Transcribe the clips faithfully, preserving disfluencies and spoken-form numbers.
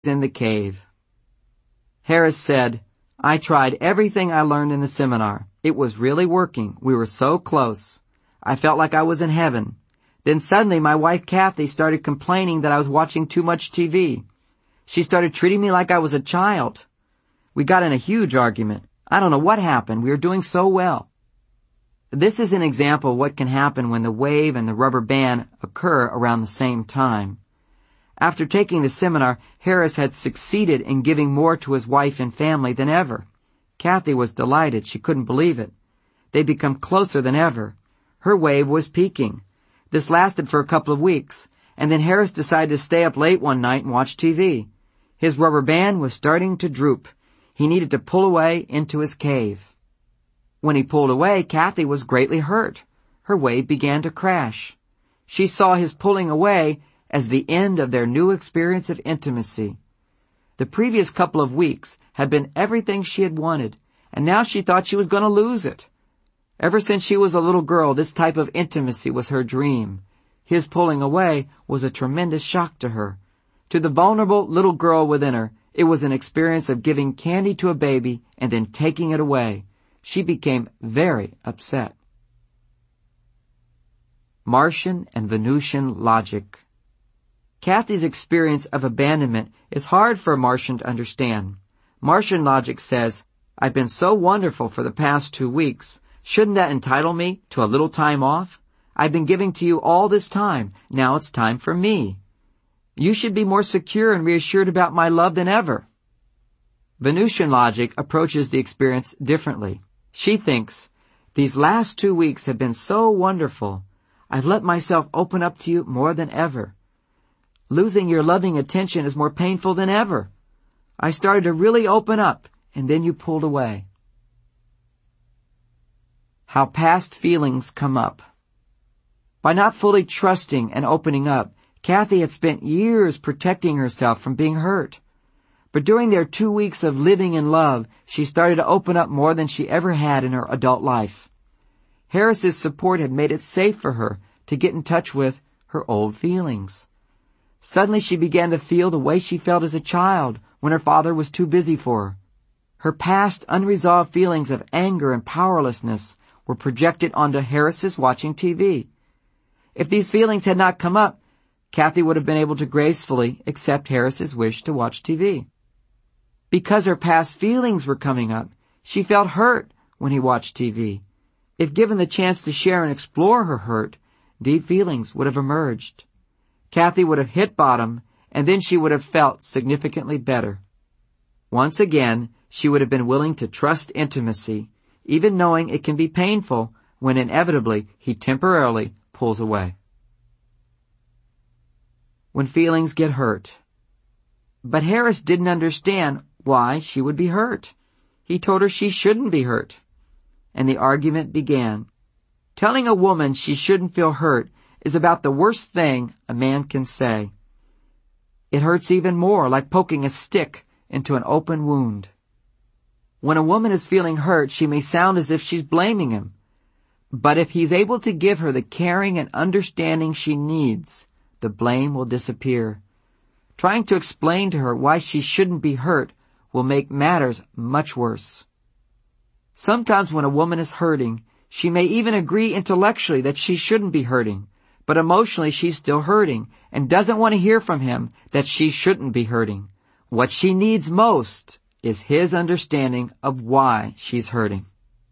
in the cave. Harris said, "I tried everything I learned in the seminar. It was really working. We were so close. I felt like I was in heaven. Then suddenly my wife Kathy started complaining that I was watching too much T V. She started treating me like I was a child. We got in a huge argument. I don't know what happened. We were doing so well." This is an example of what can happen when the wave and the rubber band occur around the same time. After taking the seminar, Harris had succeeded in giving more to his wife and family than ever. Kathy was delighted. She couldn't believe it. They'd become closer than ever. Her wave was peaking. This lasted for a couple of weeks, and then Harris decided to stay up late one night and watch T V. His rubber band was starting to droop. He needed to pull away into his cave. When he pulled away, Kathy was greatly hurt. Her wave began to crash. She saw his pulling away as the end of their new experience of intimacy. The previous couple of weeks had been everything she had wanted, and now she thought she was going to lose it. Ever since she was a little girl, this type of intimacy was her dream. His pulling away was a tremendous shock to her. To the vulnerable little girl within her, it was an experience of giving candy to a baby and then taking it away. She became very upset. Martian and Venusian logic. Kathy's experience of abandonment is hard for a Martian to understand. Martian logic says, "I've been so wonderful for the past two weeks. Shouldn't that entitle me to a little time off? I've been giving to you all this time. Now it's time for me. You should be more secure and reassured about my love than ever." Venusian logic approaches the experience differently. She thinks, "These last two weeks have been so wonderful. I've let myself open up to you more than ever. Losing your loving attention is more painful than ever. I started to really open up, and then you pulled away." How past feelings come up. By not fully trusting and opening up, Kathy had spent years protecting herself from being hurt. But during their two weeks of living in love, she started to open up more than she ever had in her adult life. Harris's support had made it safe for her to get in touch with her old feelings. Suddenly she began to feel the way she felt as a child when her father was too busy for her. Her past unresolved feelings of anger and powerlessness were projected onto Harris's watching T V. If these feelings had not come up, Kathy would have been able to gracefully accept Harris's wish to watch T V. Because her past feelings were coming up, she felt hurt when he watched T V. If given the chance to share and explore her hurt, deep feelings would have emerged. Kathy would have hit bottom, and then she would have felt significantly better. Once again, she would have been willing to trust intimacy, even knowing it can be painful when inevitably he temporarily pulls away. When feelings get hurt. But Harris didn't understand why she would be hurt. He told her she shouldn't be hurt. And the argument began. Telling a woman she shouldn't feel hurt is about the worst thing a man can say. It hurts even more, like poking a stick into an open wound. When a woman is feeling hurt, she may sound as if she's blaming him. But if he's able to give her the caring and understanding she needs, the blame will disappear. Trying to explain to her why she shouldn't be hurt will make matters much worse. Sometimes when a woman is hurting, she may even agree intellectually that she shouldn't be hurting, but emotionally she's still hurting and doesn't want to hear from him that she shouldn't be hurting. What she needs most is his understanding of why she's hurting.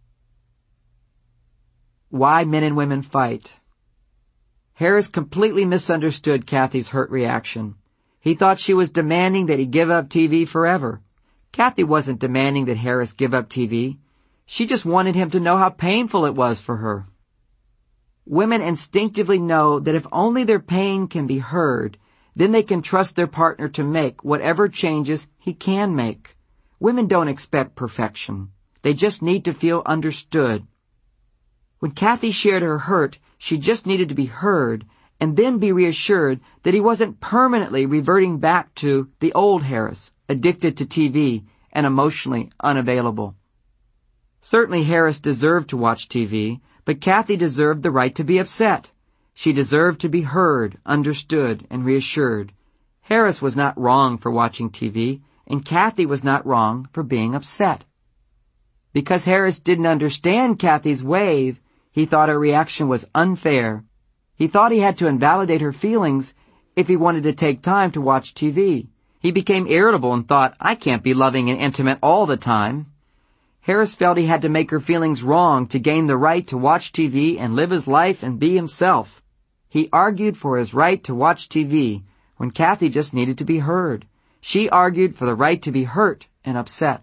Why men and women fight. Harris completely misunderstood Kathy's hurt reaction. He thought she was demanding that he give up T V forever. Kathy wasn't demanding that Harris give up T V. She just wanted him to know how painful it was for her. Women instinctively know that if only their pain can be heard, then they can trust their partner to make whatever changes he can make. Women don't expect perfection. They just need to feel understood. When Kathy shared her hurt, she just needed to be heard and then be reassured that he wasn't permanently reverting back to the old Harris, addicted to T V and emotionally unavailable. Certainly Harris deserved to watch T V, but Kathy deserved the right to be upset. She deserved to be heard, understood, and reassured. Harris was not wrong for watching T V, and Kathy was not wrong for being upset. Because Harris didn't understand Kathy's wave, he thought her reaction was unfair. He thought he had to invalidate her feelings if he wanted to take time to watch T V. He became irritable and thought, I can't be loving and intimate all the time. Harris felt he had to make her feelings wrong to gain the right to watch T V and live his life and be himself. He argued for his right to watch T V when Kathy just needed to be heard. She argued for the right to be hurt and upset.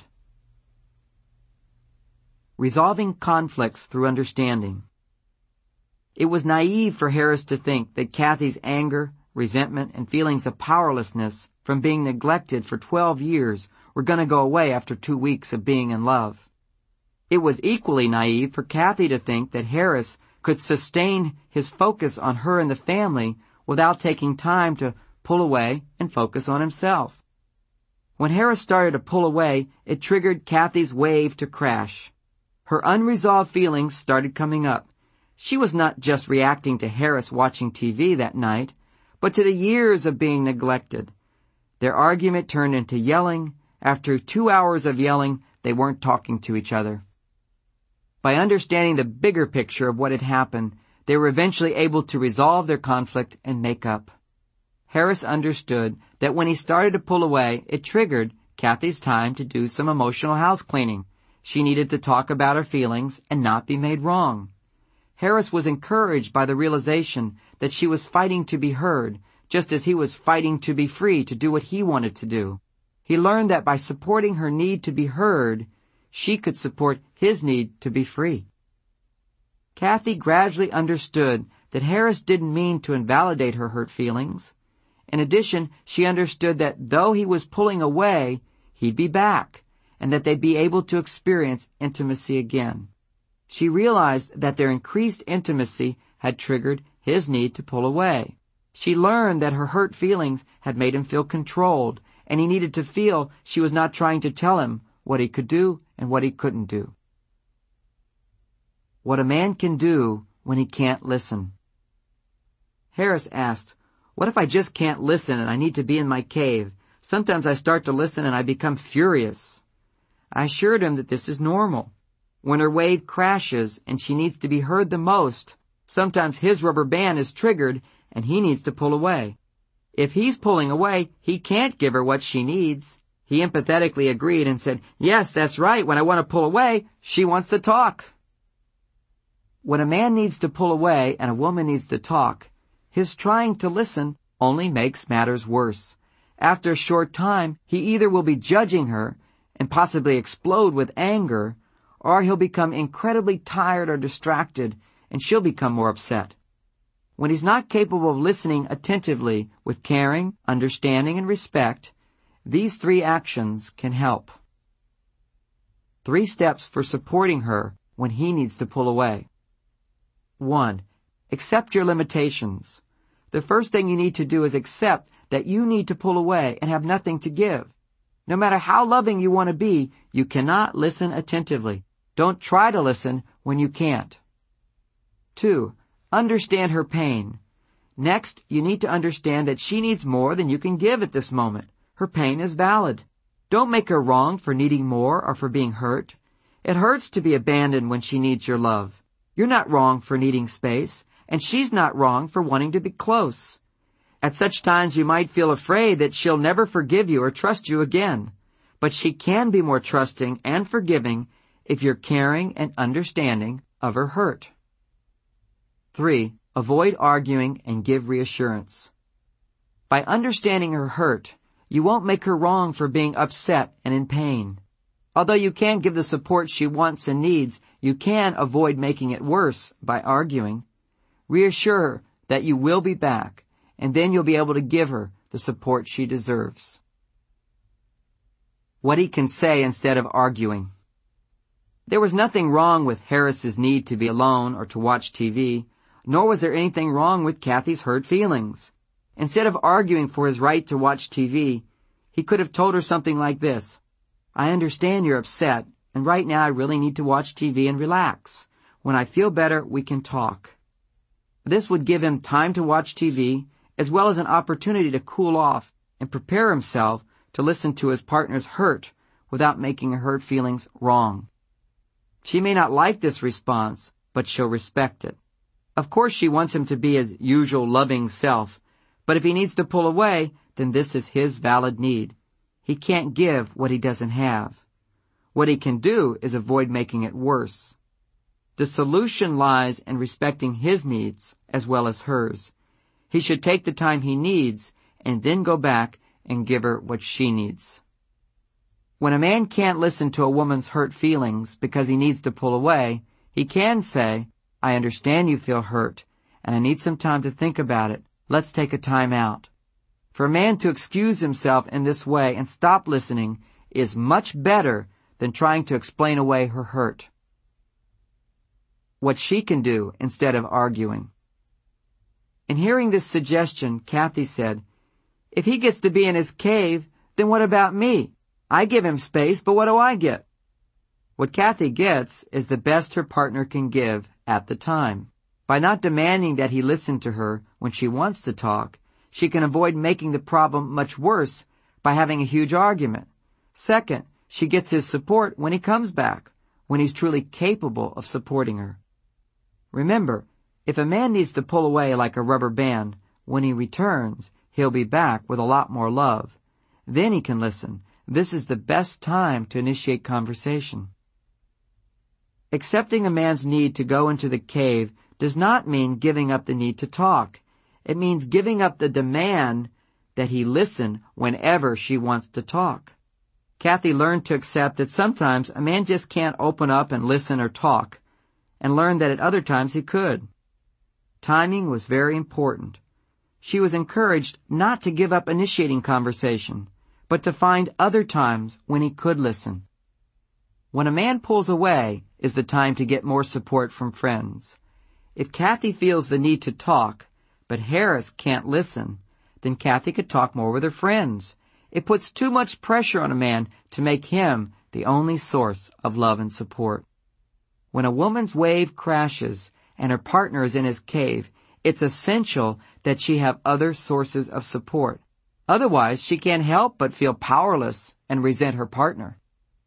Resolving conflicts through understanding. It was naive for Harris to think that Kathy's anger, resentment, and feelings of powerlessness from being neglected for twelve years were going to go away after two weeks of being in love. It was equally naive for Kathy to think that Harris could sustain his focus on her and the family without taking time to pull away and focus on himself. When Harris started to pull away, it triggered Kathy's wave to crash. Her unresolved feelings started coming up. She was not just reacting to Harris watching T V that night, but to the years of being neglected. Their argument turned into yelling. After two hours of yelling, they weren't talking to each other. By understanding the bigger picture of what had happened, they were eventually able to resolve their conflict and make up. Harris understood that when he started to pull away, it triggered Kathy's time to do some emotional house cleaning. She needed to talk about her feelings and not be made wrong. Harris was encouraged by the realization that she was fighting to be heard, just as he was fighting to be free to do what he wanted to do. He learned that by supporting her need to be heard, she could support his need to be free. Kathy gradually understood that Harris didn't mean to invalidate her hurt feelings. In addition, she understood that though he was pulling away, he'd be back, and that they'd be able to experience intimacy again. She realized that their increased intimacy had triggered his need to pull away. She learned that her hurt feelings had made him feel controlled, and he needed to feel she was not trying to tell him what he could do and what he couldn't do. What a man can do when he can't listen. Harris asked, "What if I just can't listen and I need to be in my cave? Sometimes I start to listen and I become furious." I assured him that this is normal. When her wave crashes and she needs to be heard the most, sometimes his rubber band is triggered and he needs to pull away. If he's pulling away, he can't give her what she needs. He empathetically agreed and said, "Yes, that's right. When I want to pull away, she wants to talk." When a man needs to pull away and a woman needs to talk, his trying to listen only makes matters worse. After a short time, he either will be judging her and possibly explode with anger, or he'll become incredibly tired or distracted, and she'll become more upset. When he's not capable of listening attentively with caring, understanding, and respect, these three actions can help. Three steps for supporting her when he needs to pull away. One, accept your limitations. The first thing you need to do is accept that you need to pull away and have nothing to give. No matter how loving you want to be, you cannot listen attentively. Don't try to listen when you can't. Two, understand her pain. Next, you need to understand that she needs more than you can give at this moment. Her pain is valid. Don't make her wrong for needing more or for being hurt. It hurts to be abandoned when she needs your love. You're not wrong for needing space, and she's not wrong for wanting to be close. At such times you might feel afraid that she'll never forgive you or trust you again. But she can be more trusting and forgiving if you're caring and understanding of her hurt. Three, avoid arguing and give reassurance. By understanding her hurt, you won't make her wrong for being upset and in pain. Although you can give the support she wants and needs, you can avoid making it worse by arguing. Reassure her that you will be back, and then you'll be able to give her the support she deserves. What he can say instead of arguing. There was nothing wrong with Harris's need to be alone or to watch T V, nor was there anything wrong with Kathy's hurt feelings. Instead of arguing for his right to watch T V, he could have told her something like this: "I understand you're upset, and right now I really need to watch T V and relax. When I feel better, we can talk." This would give him time to watch T V, as well as an opportunity to cool off and prepare himself to listen to his partner's hurt without making her hurt feelings wrong. She may not like this response, but she'll respect it. Of course she wants him to be his usual loving self, but if he needs to pull away, then this is his valid need. He can't give what he doesn't have. What he can do is avoid making it worse. The solution lies in respecting his needs as well as hers. He should take the time he needs and then go back and give her what she needs. When a man can't listen to a woman's hurt feelings because he needs to pull away, he can say, "I understand you feel hurt, and I need some time to think about it. Let's take a time out." For a man to excuse himself in this way and stop listening is much better than trying to explain away her hurt. What she can do instead of arguing. In hearing this suggestion, Kathy said, "If he gets to be in his cave, then what about me? I give him space, but what do I get?" What Kathy gets is the best her partner can give at the time. By not demanding that he listen to her when she wants to talk, she can avoid making the problem much worse by having a huge argument. Second, she gets his support when he comes back, when he's truly capable of supporting her. Remember, if a man needs to pull away like a rubber band, when he returns, he'll be back with a lot more love. Then he can listen. This is the best time to initiate conversation. Accepting a man's need to go into the cave does not mean giving up the need to talk. It means giving up the demand that he listen whenever she wants to talk. Kathy learned to accept that sometimes a man just can't open up and listen or talk, and learned that at other times he could. Timing was very important. She was encouraged not to give up initiating conversation, but to find other times when he could listen. When a man pulls away is the time to get more support from friends. If Kathy feels the need to talk, but Harris can't listen, then Kathy could talk more with her friends. It puts too much pressure on a man to make him the only source of love and support. When a woman's wave crashes and her partner is in his cave, it's essential that she have other sources of support. Otherwise, she can't help but feel powerless and resent her partner.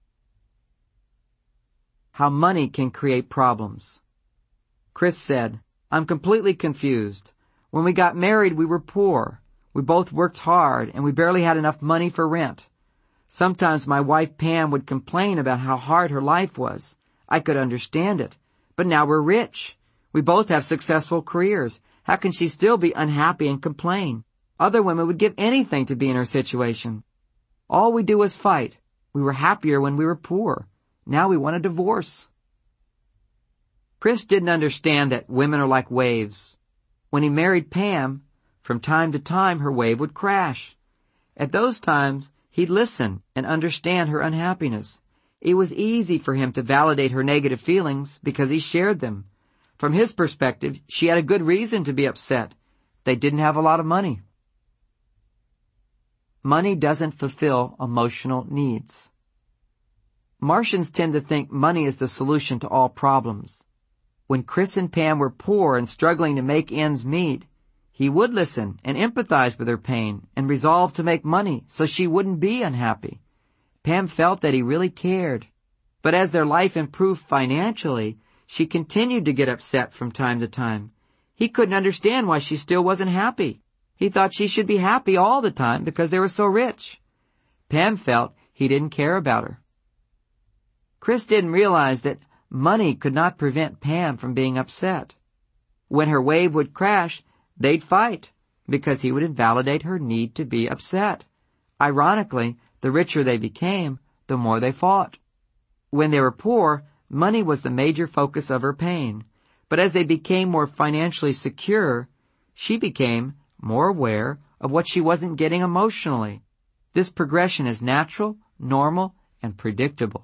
How money can create problems. Chris said, "I'm completely confused. When we got married, we were poor. We both worked hard, and we barely had enough money for rent. Sometimes my wife Pam would complain about how hard her life was. I could understand it. But now we're rich. We both have successful careers. How can she still be unhappy and complain? Other women would give anything to be in her situation. All we do is fight. We were happier when we were poor. Now we want a divorce." Chris didn't understand that women are like waves. When he married Pam, from time to time her wave would crash. At those times, he'd listen and understand her unhappiness. It was easy for him to validate her negative feelings because he shared them. From his perspective, she had a good reason to be upset. They didn't have a lot of money. Money doesn't fulfill emotional needs. Martians tend to think money is the solution to all problems. When Chris and Pam were poor and struggling to make ends meet, he would listen and empathize with her pain and resolve to make money so she wouldn't be unhappy. Pam felt that he really cared. But as their life improved financially, she continued to get upset from time to time. He couldn't understand why she still wasn't happy. He thought she should be happy all the time because they were so rich. Pam felt he didn't care about her. Chris didn't realize that money could not prevent Pam from being upset. When her wave would crash, they'd fight because he would invalidate her need to be upset. Ironically, the richer they became, the more they fought. When they were poor, money was the major focus of her pain. But as they became more financially secure, she became more aware of what she wasn't getting emotionally. This progression is natural, normal, and predictable.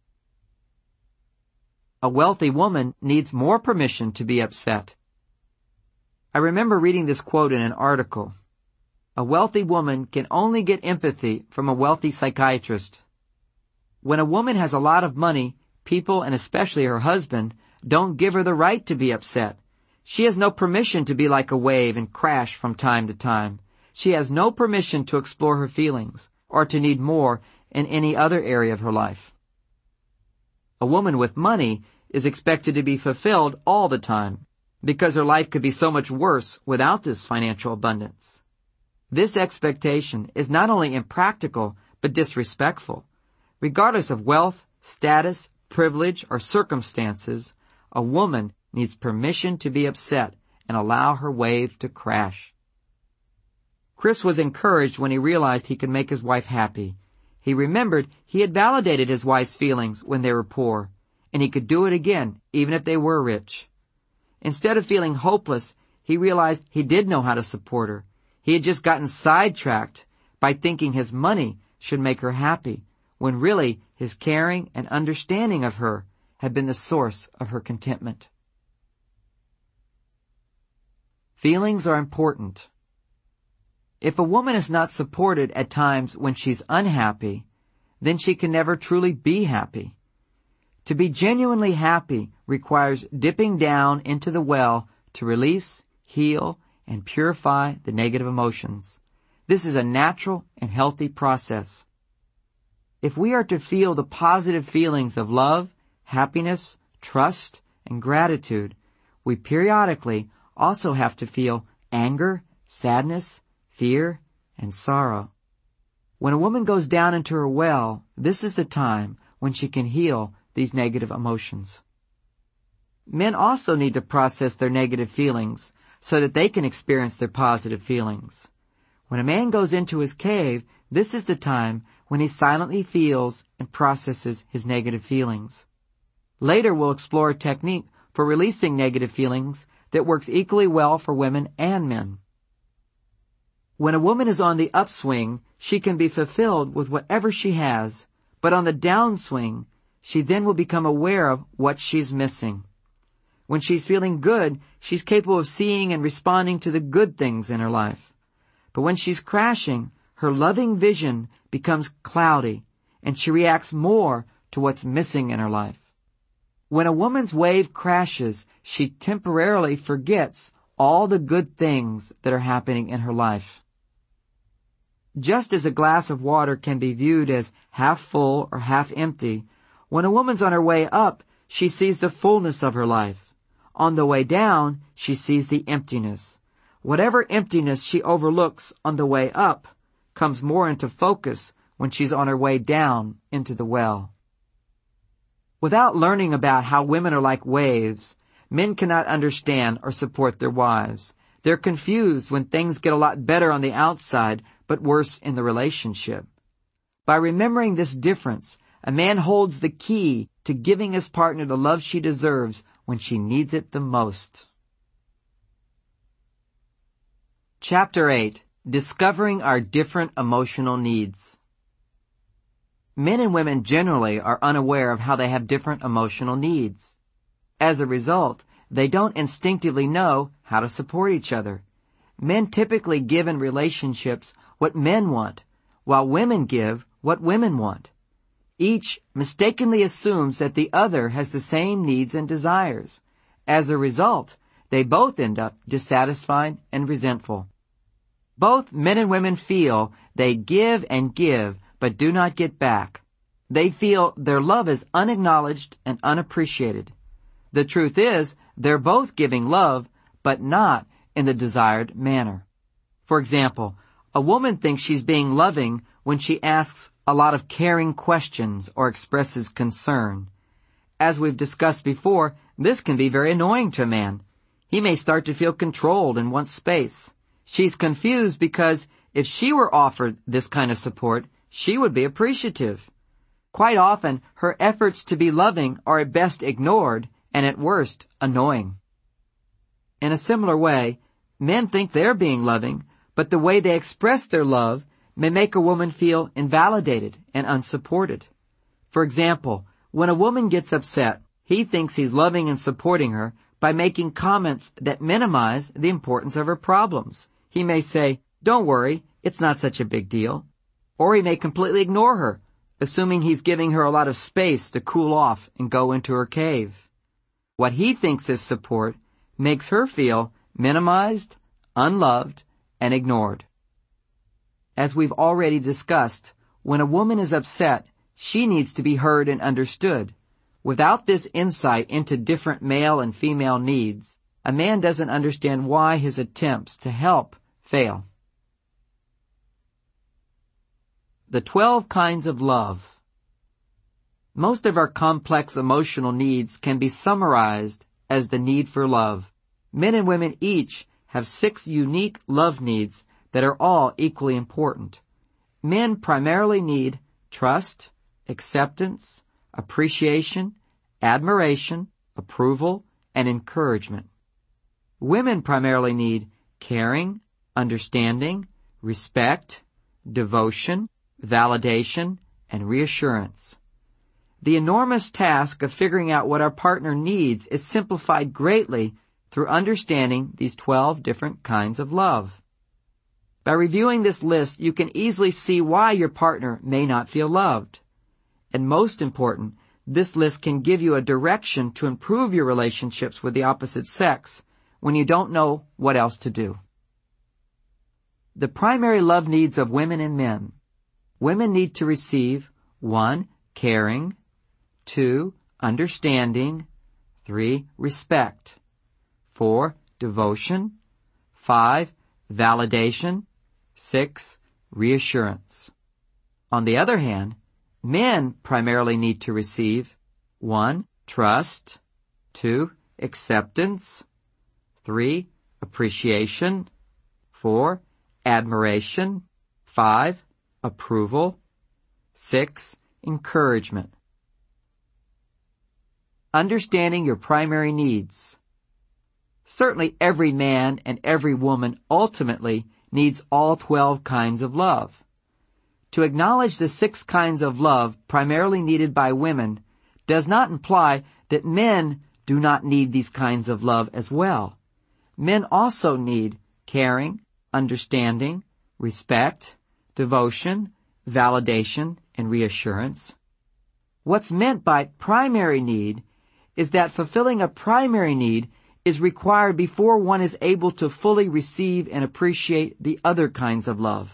A wealthy woman needs more permission to be upset. I remember reading this quote in an article. A wealthy woman can only get empathy from a wealthy psychiatrist. When a woman has a lot of money, people, and especially her husband, don't give her the right to be upset. She has no permission to be like a wave and crash from time to time. she has no permission to explore her feelings or to need more in any other area of her life. A woman with money is expected to be fulfilled all the time because her life could be so much worse without this financial abundance. This expectation is not only impractical but disrespectful. Regardless of wealth, status, privilege, or circumstances, a woman needs permission to be upset and allow her wave to crash. Chris was encouraged when he realized he could make his wife happy. He remembered he had validated his wife's feelings when they were poor, and he could do it again even if they were rich. Instead of feeling hopeless, he realized he did know how to support her. He had just gotten sidetracked by thinking his money should make her happy, when really his caring and understanding of her had been the source of her contentment. Feelings are important. If a woman is not supported at times when she's unhappy, then she can never truly be happy. To be genuinely happy requires dipping down into the well to release, heal, and purify the negative emotions. This is a natural and healthy process. If we are to feel the positive feelings of love, happiness, trust, and gratitude, we periodically also have to feel anger, sadness, fear, and sorrow. When a woman goes down into her well, this is the time when she can heal these negative emotions. Men also need to process their negative feelings so that they can experience their positive feelings. When a man goes into his cave, this is the time when he silently feels and processes his negative feelings. Later we'll explore a technique for releasing negative feelings that works equally well for women and men. When a woman is on the upswing, she can be fulfilled with whatever she has, but on the downswing, she then will become aware of what she's missing. When she's feeling good, she's capable of seeing and responding to the good things in her life. But when she's crashing, her loving vision becomes cloudy, and she reacts more to what's missing in her life. When a woman's wave crashes, she temporarily forgets all the good things that are happening in her life. Just as a glass of water can be viewed as half full or half empty, when a woman's on her way up, she sees the fullness of her life. On the way down, she sees the emptiness. Whatever emptiness she overlooks on the way up comes more into focus when she's on her way down into the well. Without learning about how women are like waves, men cannot understand or support their wives. They're confused when things get a lot better on the outside, but worse in the relationship. By remembering this difference, a man holds the key to giving his partner the love she deserves when she needs it the most. Chapter eight. Discovering our different emotional needs. Men and women generally are unaware of how they have different emotional needs. As a result, they don't instinctively know how to support each other. Men typically give in relationships what men want, while women give what women want. Each mistakenly assumes that the other has the same needs and desires. As a result, they both end up dissatisfied and resentful. Both men and women feel they give and give, but do not get back. They feel their love is unacknowledged and unappreciated. The truth is, they're both giving love, but not in the desired manner. For example, a woman thinks she's being loving when she asks a lot of caring questions or expresses concern. As we've discussed before, this can be very annoying to a man. He may start to feel controlled and want space. She's confused because if she were offered this kind of support, she would be appreciative. Quite often, her efforts to be loving are at best ignored and at worst annoying. In a similar way, men think they're being loving, but the way they express their love may make a woman feel invalidated and unsupported. For example, when a woman gets upset, he thinks he's loving and supporting her by making comments that minimize the importance of her problems. He may say, "Don't worry, it's not such a big deal." Or he may completely ignore her, assuming he's giving her a lot of space to cool off and go into her cave. What he thinks is support makes her feel minimized, unloved, and ignored. As we've already discussed, when a woman is upset, she needs to be heard and understood. Without this insight into different male and female needs, a man doesn't understand why his attempts to help fail. The twelve kinds of love. Most of our complex emotional needs can be summarized as the need for love. Men and women each have six unique love needs that are all equally important. Men primarily need trust, acceptance, appreciation, admiration, approval, and encouragement. Women primarily need caring, understanding, respect, devotion, validation, and reassurance. The enormous task of figuring out what our partner needs is simplified greatly through understanding these twelve different kinds of love. By reviewing this list, you can easily see why your partner may not feel loved. And most important, this list can give you a direction to improve your relationships with the opposite sex when you don't know what else to do. The primary love needs of women and men. Women need to receive one, caring, two, understanding, three, respect, four, devotion, five, validation, six, reassurance. On the other hand, men primarily need to receive one, trust, two, acceptance, three, appreciation, four, admiration, five, approval, six, encouragement. Understanding your primary needs. Certainly every man and every woman ultimately needs all twelve kinds of love. To acknowledge the six kinds of love primarily needed by women does not imply that men do not need these kinds of love as well. Men also need caring, understanding, respect, devotion, validation, and reassurance. What's meant by primary need is that fulfilling a primary need is required before one is able to fully receive and appreciate the other kinds of love.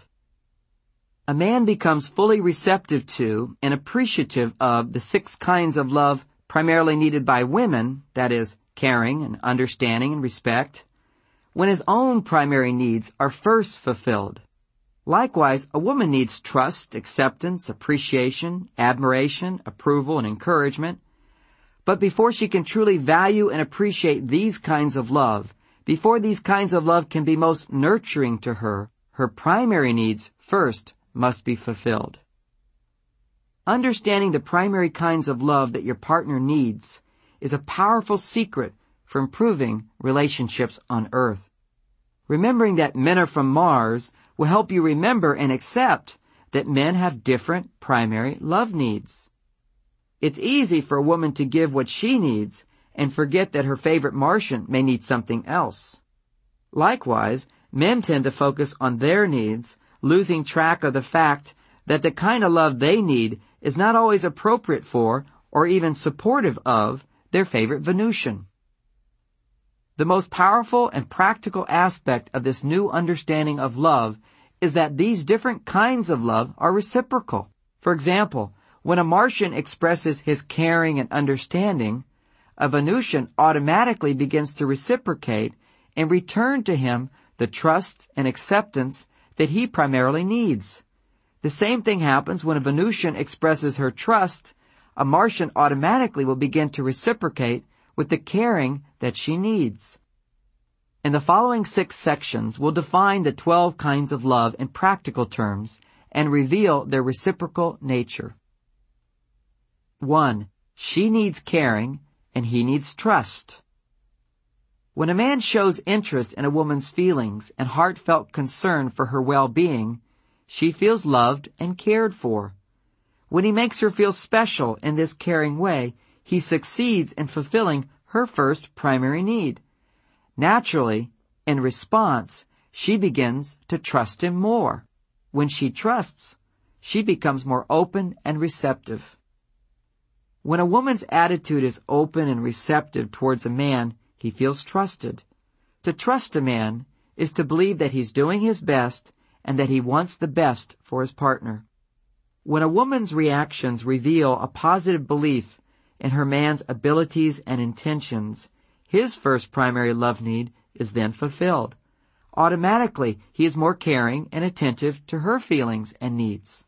A man becomes fully receptive to and appreciative of the six kinds of love primarily needed by women, that is, caring and understanding and respect, when his own primary needs are first fulfilled. Likewise, a woman needs trust, acceptance, appreciation, admiration, approval, and encouragement. But before she can truly value and appreciate these kinds of love, before these kinds of love can be most nurturing to her, her primary needs first must be fulfilled. Understanding the primary kinds of love that your partner needs is a powerful secret for improving relationships on Earth. Remembering that men are from Mars will help you remember and accept that men have different primary love needs. It's easy for a woman to give what she needs and forget that her favorite Martian may need something else. Likewise, men tend to focus on their needs, losing track of the fact that the kind of love they need is not always appropriate for or even supportive of their favorite Venusian. The most powerful and practical aspect of this new understanding of love is that these different kinds of love are reciprocal. For example, when a Martian expresses his caring and understanding, a Venusian automatically begins to reciprocate and return to him the trust and acceptance that he primarily needs. The same thing happens when a Venusian expresses her trust. A Martian automatically will begin to reciprocate with the caring that she needs. In the following six sections, we'll define the twelve kinds of love in practical terms and reveal their reciprocal nature. One, she needs caring and he needs trust. When a man shows interest in a woman's feelings and heartfelt concern for her well-being, she feels loved and cared for. When he makes her feel special in this caring way, he succeeds in fulfilling her first primary need. Naturally, in response, she begins to trust him more. When she trusts, she becomes more open and receptive. When a woman's attitude is open and receptive towards a man, he feels trusted. To trust a man is to believe that he's doing his best and that he wants the best for his partner. When a woman's reactions reveal a positive belief in her man's abilities and intentions, his first primary love need is then fulfilled. Automatically, he is more caring and attentive to her feelings and needs.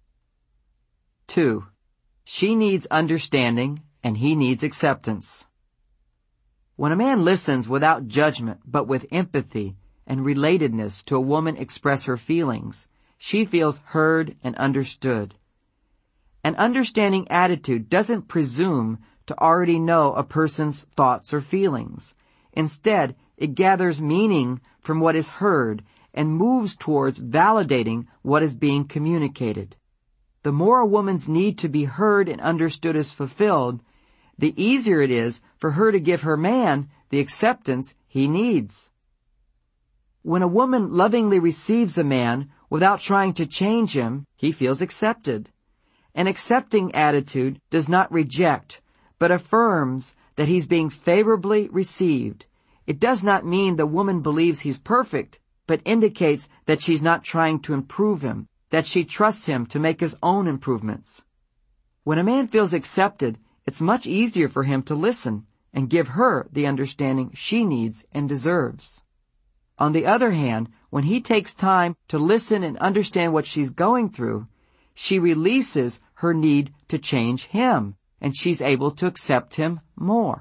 Two, she needs understanding and he needs acceptance. When a man listens without judgment but with empathy and relatedness to a woman express her feelings, she feels heard and understood. An understanding attitude doesn't presume to already know a person's thoughts or feelings. Instead, it gathers meaning from what is heard and moves towards validating what is being communicated. The more a woman's need to be heard and understood is fulfilled, the easier it is for her to give her man the acceptance he needs. When a woman lovingly receives a man without trying to change him, he feels accepted. An accepting attitude does not reject, but affirms that he's being favorably received. It does not mean the woman believes he's perfect, but indicates that she's not trying to improve him, that she trusts him to make his own improvements. When a man feels accepted, it's much easier for him to listen and give her the understanding she needs and deserves. On the other hand, when he takes time to listen and understand what she's going through, she releases her need to change him, and she's able to accept him more.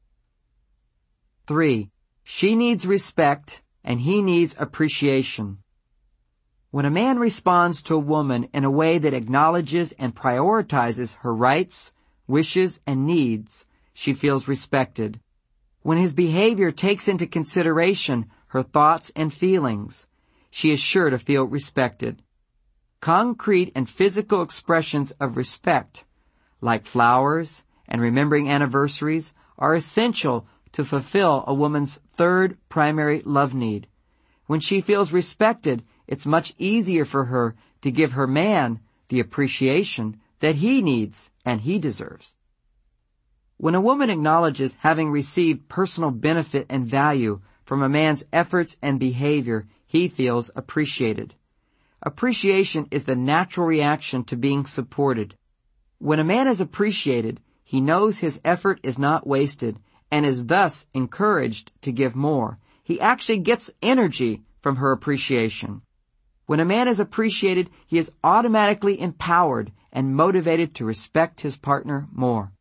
Three, she needs respect and he needs appreciation. When a man responds to a woman in a way that acknowledges and prioritizes her rights, wishes, and needs, she feels respected. When his behavior takes into consideration her thoughts and feelings, she is sure to feel respected. Concrete and physical expressions of respect, like flowers and remembering anniversaries, are essential to fulfill a woman's third primary love need. When she feels respected, it's much easier for her to give her man the appreciation that he needs and he deserves. When a woman acknowledges having received personal benefit and value from a man's efforts and behavior, he feels appreciated. Appreciation is the natural reaction to being supported. When a man is appreciated, he knows his effort is not wasted and is thus encouraged to give more. He actually gets energy from her appreciation. When a man is appreciated, he is automatically empowered and motivated to respect his partner more.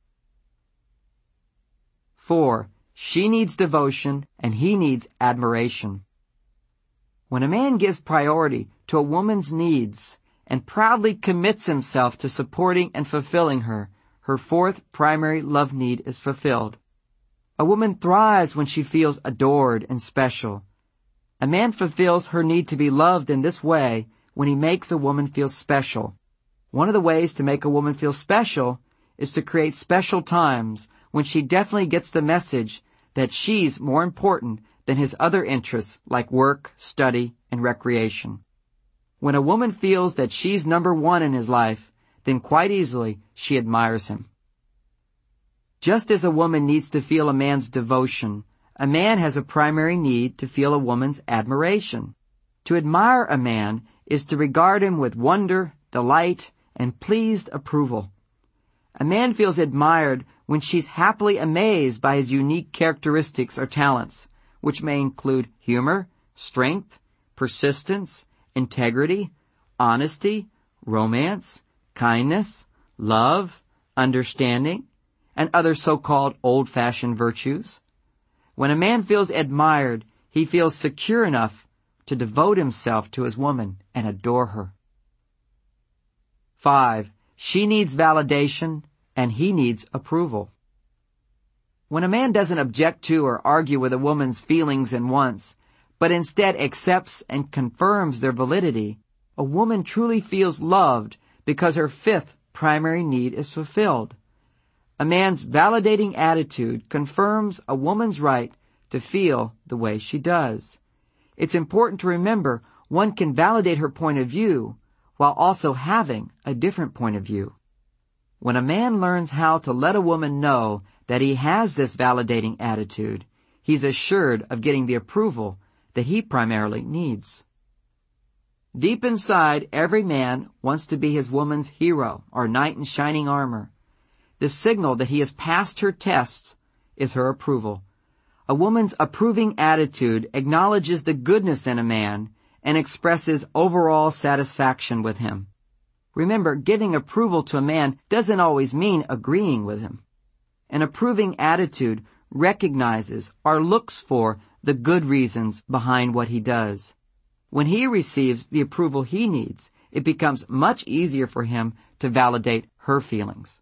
Four, she needs devotion and he needs admiration. When a man gives priority to a woman's needs and proudly commits himself to supporting and fulfilling her, her fourth primary love need is fulfilled. A woman thrives when she feels adored and special. A man fulfills her need to be loved in this way when he makes a woman feel special. One of the ways to make a woman feel special is to create special times when she definitely gets the message that she's more important than his other interests like work, study, and recreation. When a woman feels that she's number one in his life, then quite easily she admires him. Just as a woman needs to feel a man's devotion, a man has a primary need to feel a woman's admiration. To admire a man is to regard him with wonder, delight, and pleased approval. A man feels admired when she's happily amazed by his unique characteristics or talents, which may include humor, strength, persistence, integrity, honesty, romance, kindness, love, understanding, and other so-called old-fashioned virtues. When a man feels admired, he feels secure enough to devote himself to his woman and adore her. Five, she needs validation and he needs approval. When a man doesn't object to or argue with a woman's feelings and wants, but instead accepts and confirms their validity, a woman truly feels loved because her fifth primary need is fulfilled. A man's validating attitude confirms a woman's right to feel the way she does. It's important to remember one can validate her point of view while also having a different point of view. When a man learns how to let a woman know that he has this validating attitude, he's assured of getting the approval that he primarily needs. Deep inside, every man wants to be his woman's hero or knight in shining armor. The signal that he has passed her tests is her approval. A woman's approving attitude acknowledges the goodness in a man and expresses overall satisfaction with him. Remember, giving approval to a man doesn't always mean agreeing with him. An approving attitude recognizes or looks for the good reasons behind what he does. When he receives the approval he needs, it becomes much easier for him to validate her feelings.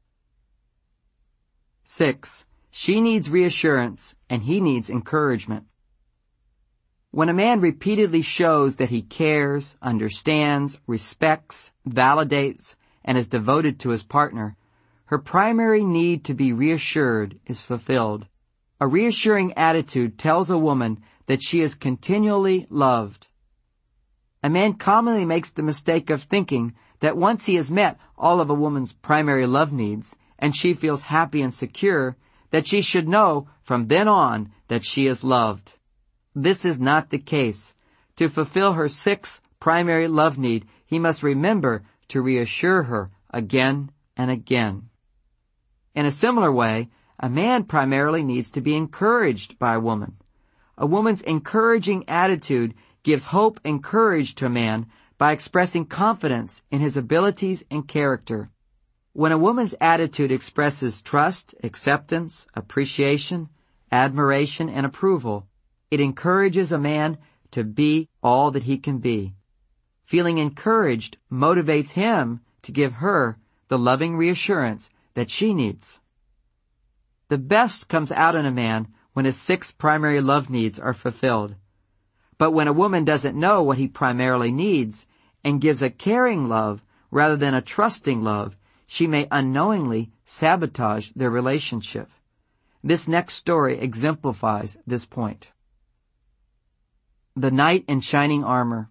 Six, she needs reassurance and he needs encouragement. When a man repeatedly shows that he cares, understands, respects, validates, and is devoted to his partner, her primary need to be reassured is fulfilled. A reassuring attitude tells a woman that she is continually loved. A man commonly makes the mistake of thinking that once he has met all of a woman's primary love needs and she feels happy and secure, that she should know from then on that she is loved. This is not the case. To fulfill her sixth primary love need, he must remember to reassure her again and again. In a similar way, a man primarily needs to be encouraged by a woman. A woman's encouraging attitude gives hope and courage to a man by expressing confidence in his abilities and character. When a woman's attitude expresses trust, acceptance, appreciation, admiration, and approval, it encourages a man to be all that he can be. Feeling encouraged motivates him to give her the loving reassurance that she needs. The best comes out in a man when his six primary love needs are fulfilled. But when a woman doesn't know what he primarily needs and gives a caring love rather than a trusting love, she may unknowingly sabotage their relationship. This next story exemplifies this point. The knight in shining armor.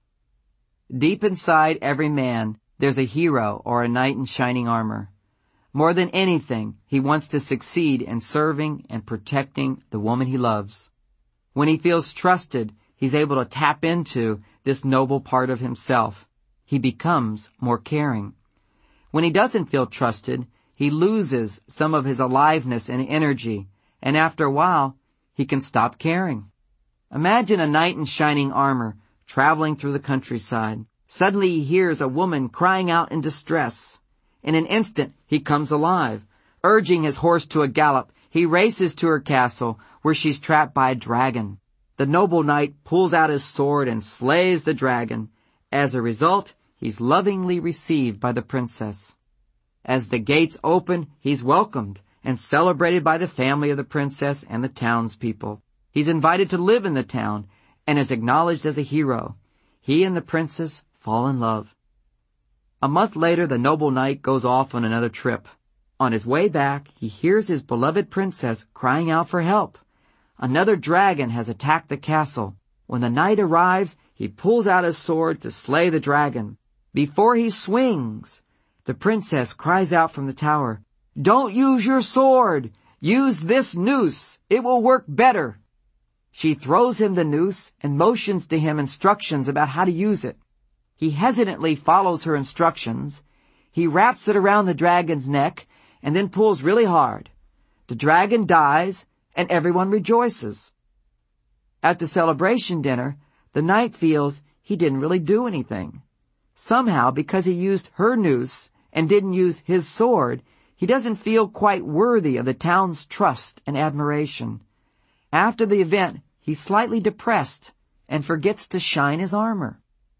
Deep inside every man, there's a hero or a knight in shining armor. More than anything, he wants to succeed in serving and protecting the woman he loves. When he feels trusted, he's able to tap into this noble part of himself. He becomes more caring. When he doesn't feel trusted, he loses some of his aliveness and energy, and after a while, he can stop caring. Imagine a knight in shining armor traveling through the countryside. Suddenly he hears a woman crying out in distress. In an instant, he comes alive. Urging his horse to a gallop, he races to her castle, where she's trapped by a dragon. The noble knight pulls out his sword and slays the dragon. As a result, he's lovingly received by the princess. As the gates open, he's welcomed and celebrated by the family of the princess and the townspeople. He's invited to live in the town and is acknowledged as a hero. He and the princess fall in love. A month later, the noble knight goes off on another trip. On his way back, he hears his beloved princess crying out for help. Another dragon has attacked the castle. When the knight arrives, he pulls out his sword to slay the dragon. Before he swings, the princess cries out from the tower, "Don't use your sword! Use this noose! It will work better!" She throws him the noose and motions to him instructions about how to use it. He hesitantly follows her instructions. He wraps it around the dragon's neck and then pulls really hard. The dragon dies and everyone rejoices. At the celebration dinner, the knight feels he didn't really do anything. Somehow, because he used her noose and didn't use his sword, he doesn't feel quite worthy of the town's trust and admiration. After the event, he's slightly depressed and forgets to shine his armor.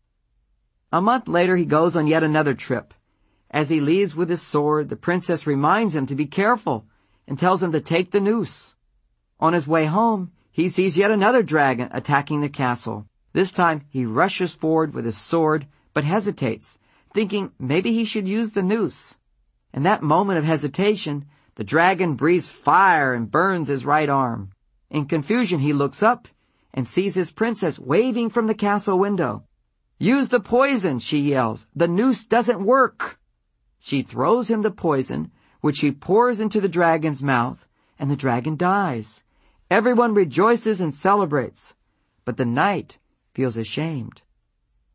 A month later, he goes on yet another trip. As he leaves with his sword, the princess reminds him to be careful and tells him to take the noose. On his way home, he sees yet another dragon attacking the castle. This time, he rushes forward with his sword, but hesitates, thinking maybe he should use the noose. In that moment of hesitation, the dragon breathes fire and burns his right arm. In confusion, he looks up and sees his princess waving from the castle window. "Use the poison," she yells. "The noose doesn't work." She throws him the poison, which she pours into the dragon's mouth, and the dragon dies. Everyone rejoices and celebrates, but the knight feels ashamed.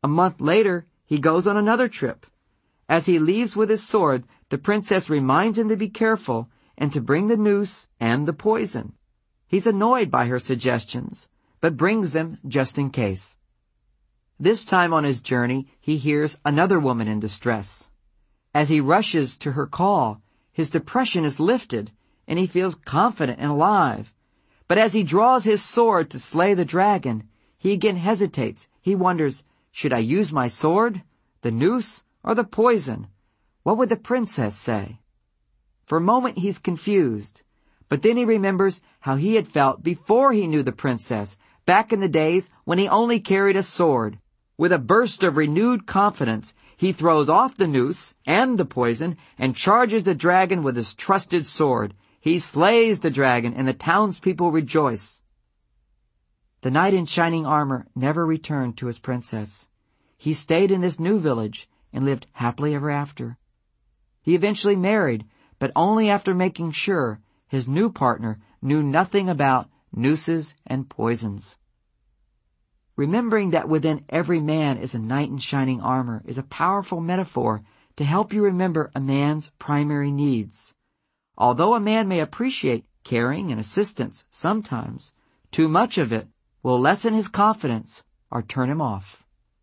A month later, he goes on another trip. As he leaves with his sword, the princess reminds him to be careful and to bring the noose and the poison. He's annoyed by her suggestions, but brings them just in case. This time on his journey, he hears another woman in distress. As he rushes to her call, his depression is lifted, and he feels confident and alive. But as he draws his sword to slay the dragon, he again hesitates. He wonders, should I use my sword, the noose, or the poison? What would the princess say? For a moment he's confused, but then he remembers how he had felt before he knew the princess, back in the days when he only carried a sword. With a burst of renewed confidence, he throws off the noose and the poison and charges the dragon with his trusted sword. He slays the dragon, and the townspeople rejoice. The knight in shining armor never returned to his princess. He stayed in this new village and lived happily ever after. He eventually married, but only after making sure his new partner knew nothing about nooses and poisons. Remembering that within every man is a knight in shining armor is a powerful metaphor to help you remember a man's primary needs. Although a man may appreciate caring and assistance sometimes, too much of it will lessen his confidence or turn him off.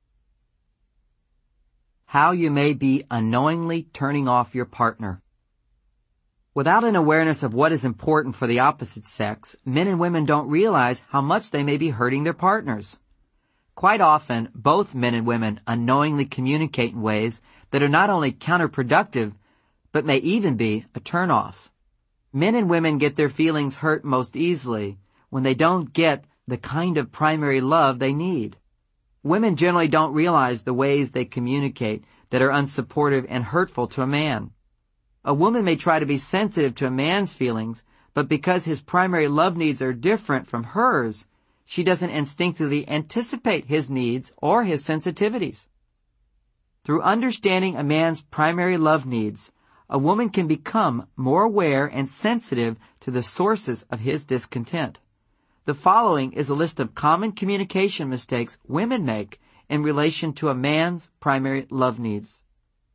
How you may be unknowingly turning off your partner. Without an awareness of what is important for the opposite sex, men and women don't realize how much they may be hurting their partners. Quite often, both men and women unknowingly communicate in ways that are not only counterproductive, but may even be a turn-off. Men and women get their feelings hurt most easily when they don't get the kind of primary love they need. Women generally don't realize the ways they communicate that are unsupportive and hurtful to a man. A woman may try to be sensitive to a man's feelings, but because his primary love needs are different from hers, she doesn't instinctively anticipate his needs or his sensitivities. Through understanding a man's primary love needs, a woman can become more aware and sensitive to the sources of his discontent. The following is a list of common communication mistakes women make in relation to a man's primary love needs.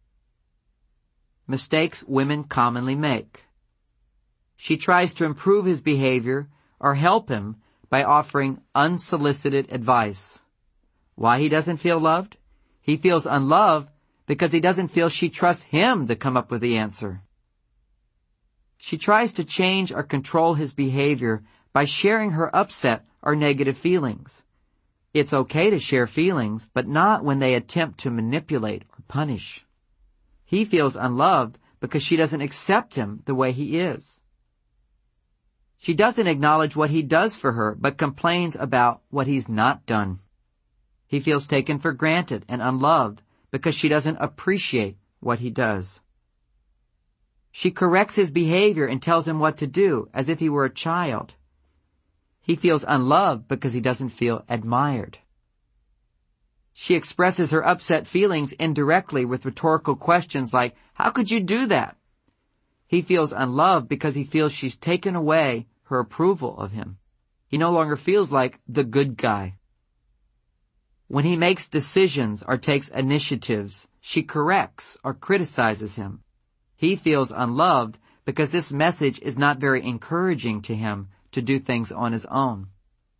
Mistakes women commonly make. She tries to improve his behavior or help him by offering unsolicited advice. Why he doesn't feel loved? He feels unloved because he doesn't feel she trusts him to come up with the answer. She tries to change or control his behavior by sharing her upset or negative feelings. It's okay to share feelings, but not when they attempt to manipulate or punish. He feels unloved because she doesn't accept him the way he is. She doesn't acknowledge what he does for her, but complains about what he's not done. He feels taken for granted and unloved because she doesn't appreciate what he does. She corrects his behavior and tells him what to do, as if he were a child. He feels unloved because he doesn't feel admired. She expresses her upset feelings indirectly with rhetorical questions like, "How could you do that?" He feels unloved because he feels she's taken away her approval of him. He no longer feels like the good guy. When he makes decisions or takes initiatives, she corrects or criticizes him. He feels unloved because this message is not very encouraging to him to do things on his own.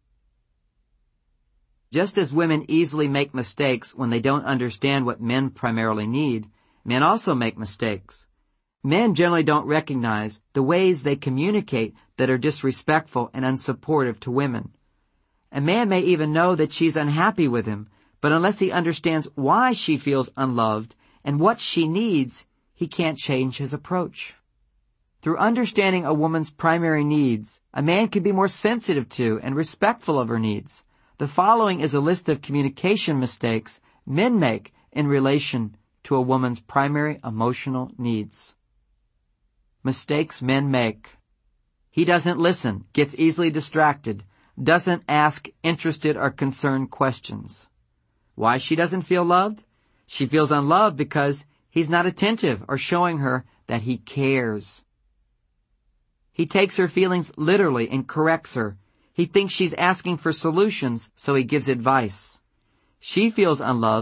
Just as women easily make mistakes when they don't understand what men primarily need, men also make mistakes. Men generally don't recognize the ways they communicate that are disrespectful and unsupportive to women. A man may even know that she's unhappy with him, but unless he understands why she feels unloved and what she needs, he can't change his approach. Through understanding a woman's primary needs, a man can be more sensitive to and respectful of her needs. The following is a list of communication mistakes men make in relation to a woman's primary emotional needs. Mistakes men make. He doesn't listen, gets easily distracted, doesn't ask interested or concerned questions. Why she doesn't feel loved? She feels unloved because he's not attentive or showing her that he cares. He takes her feelings literally and corrects her. He thinks she's asking for solutions, so he gives advice. She feels unloved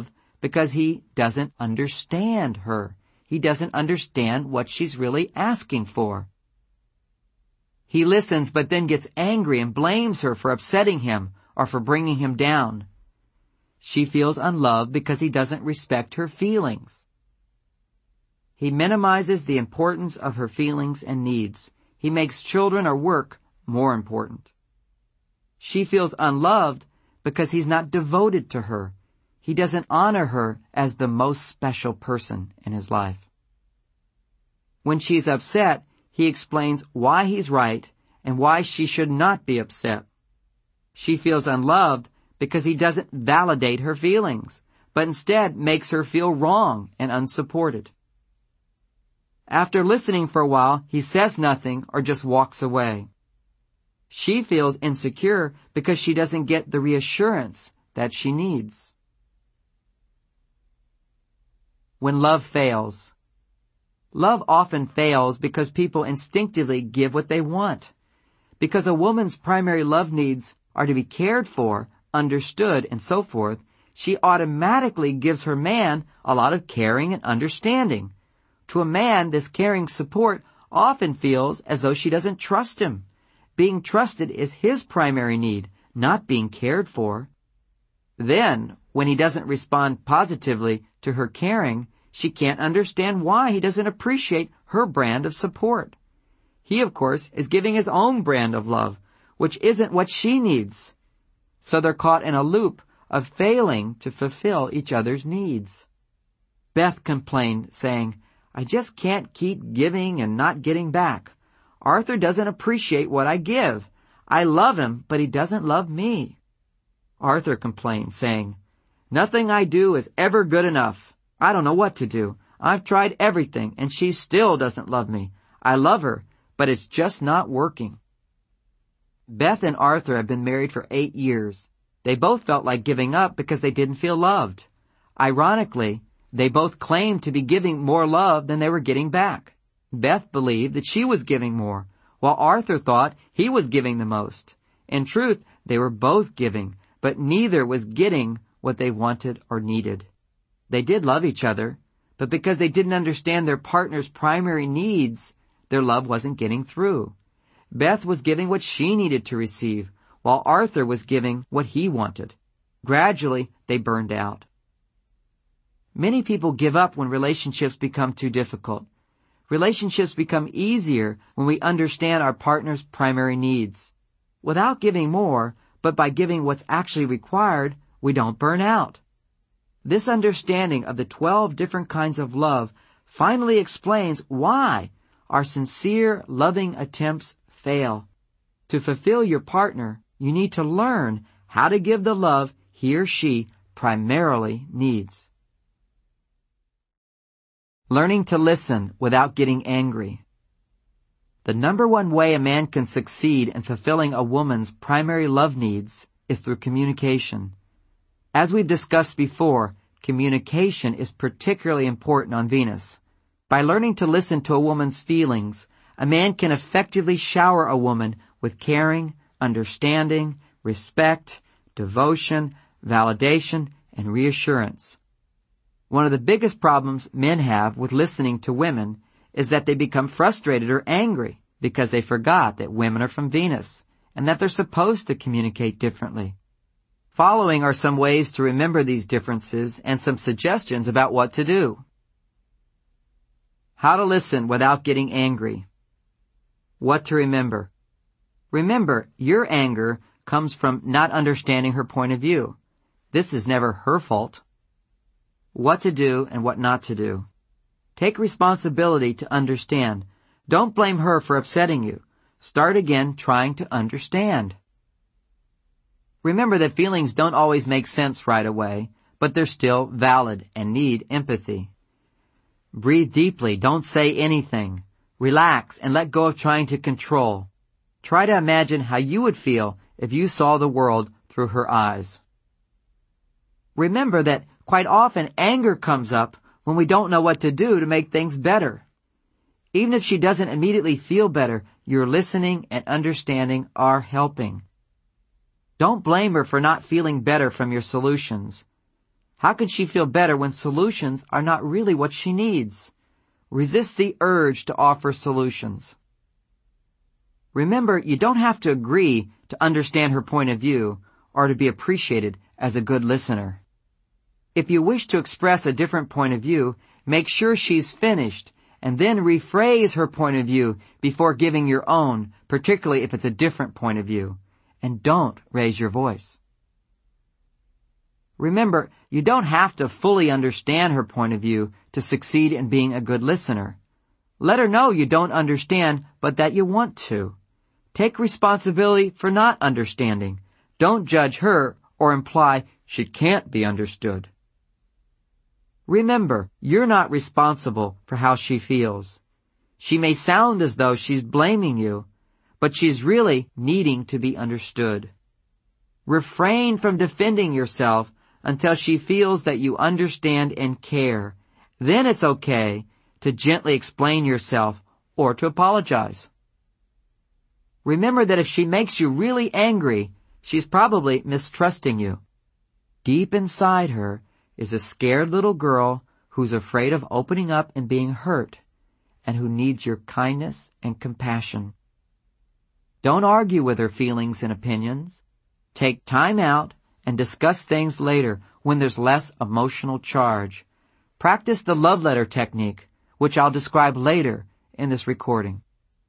because he doesn't understand her. He doesn't understand what she's really asking for. He listens but then gets angry and blames her for upsetting him or for bringing him down. She feels unloved because he doesn't respect her feelings. He minimizes the importance of her feelings and needs. He makes children or work more important. She feels unloved because he's not devoted to her. He doesn't honor her as the most special person in his life. When she's upset, he explains why he's right and why she should not be upset. She feels unloved because he doesn't validate her feelings, but instead makes her feel wrong and unsupported. After listening for a while, he says nothing or just walks away. She feels insecure because she doesn't get the reassurance that she needs. When love fails. Love often fails because people instinctively give what they want. Because a woman's primary love needs are to be cared for, understood, and so forth, she automatically gives her man a lot of caring and understanding. To a man, this caring support often feels as though she doesn't trust him. Being trusted is his primary need, not being cared for. Then, when he doesn't respond positively to her caring, she can't understand why he doesn't appreciate her brand of support. He, of course, is giving his own brand of love, which isn't what she needs. So they're caught in a loop of failing to fulfill each other's needs. Beth complained, saying, "I just can't keep giving and not getting back. Arthur doesn't appreciate what I give. I love him, but he doesn't love me." Arthur complained, saying, "Nothing I do is ever good enough. I don't know what to do. I've tried everything, and she still doesn't love me. I love her, but it's just not working." Beth and Arthur have been married for eight years. They both felt like giving up because they didn't feel loved. Ironically, they both claimed to be giving more love than they were getting back. Beth believed that she was giving more, while Arthur thought he was giving the most. In truth, they were both giving, but neither was getting what they wanted or needed. They did love each other, but because they didn't understand their partner's primary needs, their love wasn't getting through. Beth was giving what she needed to receive, while Arthur was giving what he wanted. Gradually, they burned out. Many people give up when relationships become too difficult. Relationships become easier when we understand our partner's primary needs. Without giving more, but by giving what's actually required, we don't burn out. This understanding of the twelve different kinds of love finally explains why our sincere, loving attempts fail. To fulfill your partner, you need to learn how to give the love he or she primarily needs. Learning to listen without getting angry. The number one way a man can succeed in fulfilling a woman's primary love needs is through communication. As we've discussed before, communication is particularly important on Venus. By learning to listen to a woman's feelings, a man can effectively shower a woman with caring, understanding, respect, devotion, validation, and reassurance. One of the biggest problems men have with listening to women is that they become frustrated or angry because they forgot that women are from Venus and that they're supposed to communicate differently. Following are some ways to remember these differences and some suggestions about what to do. How to listen without getting angry. What to remember. Remember, your anger comes from not understanding her point of view. This is never her fault. What to do and what not to do. Take responsibility to understand. Don't blame her for upsetting you. Start again trying to understand. Remember that feelings don't always make sense right away, but they're still valid and need empathy. Breathe deeply. Don't say anything. Relax and let go of trying to control. Try to imagine how you would feel if you saw the world through her eyes. Remember that quite often anger comes up when we don't know what to do to make things better. Even if she doesn't immediately feel better, your listening and understanding are helping. Don't blame her for not feeling better from your solutions. How can she feel better when solutions are not really what she needs? Resist the urge to offer solutions. Remember, you don't have to agree to understand her point of view or to be appreciated as a good listener. If you wish to express a different point of view, make sure she's finished and then rephrase her point of view before giving your own, particularly if it's a different point of view. And don't raise your voice. Remember, you don't have to fully understand her point of view to succeed in being a good listener. Let her know you don't understand, but that you want to. Take responsibility for not understanding. Don't judge her or imply she can't be understood. Remember, you're not responsible for how she feels. She may sound as though she's blaming you, but she's really needing to be understood. Refrain from defending yourself until she feels that you understand and care. Then it's okay to gently explain yourself or to apologize. Remember that if she makes you really angry, she's probably mistrusting you. Deep inside her is a scared little girl who's afraid of opening up and being hurt, and who needs your kindness and compassion. Don't argue with her feelings and opinions. Take time out and discuss things later when there's less emotional charge. Practice the love letter technique, which I'll describe later in this recording.